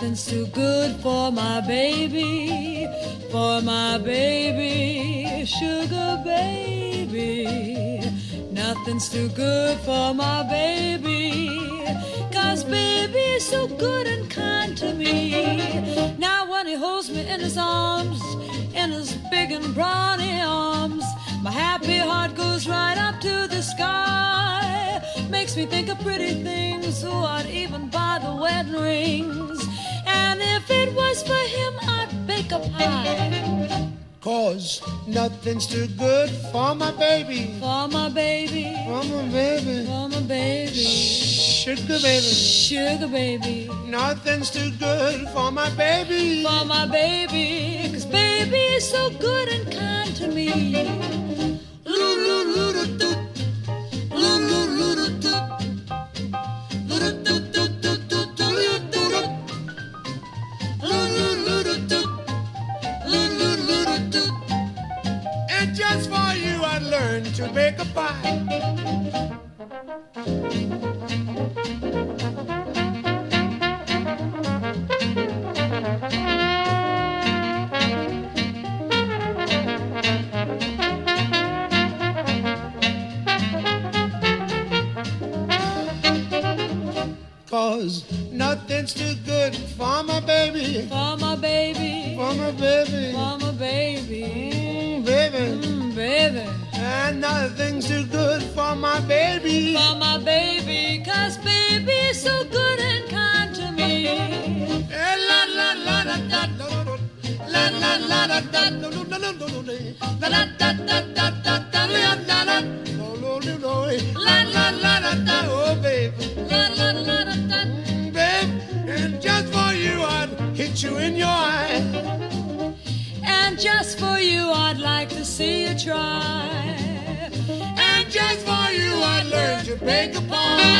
Nothing's too good for my baby, sugar baby. Nothing's too good for my baby, 'cause baby's so good and kind to me. Now when he holds me in his arms, in his big and brawny arms, my happy heart goes right up to the sky. Makes me think of pretty things, oh, I'd even buy the wedding rings. And if it was for him, I'd bake a pie. 'Cause nothing's too good for my baby. For my baby. For my baby. For my baby. Sugar baby. Sugar baby. Nothing's too good for my baby. For my baby. 'Cause baby is so good and kind to me. And just for you I learned to bake a pie. 'Cause nothing's too good for my baby. For my baby. For my baby. For my baby. Baby. Baby. And nothing's too good for my baby. For my baby. 'Cause baby is so good and kind to me. La la la la da da la la la la da no no no no no la la da da da da da la la la no no no la la la la da oh baby La la la la da. Babe, and just for you I'd hit you in your eye. And just for you I'd like to see you try. And just for you I'd learn to bake a pie.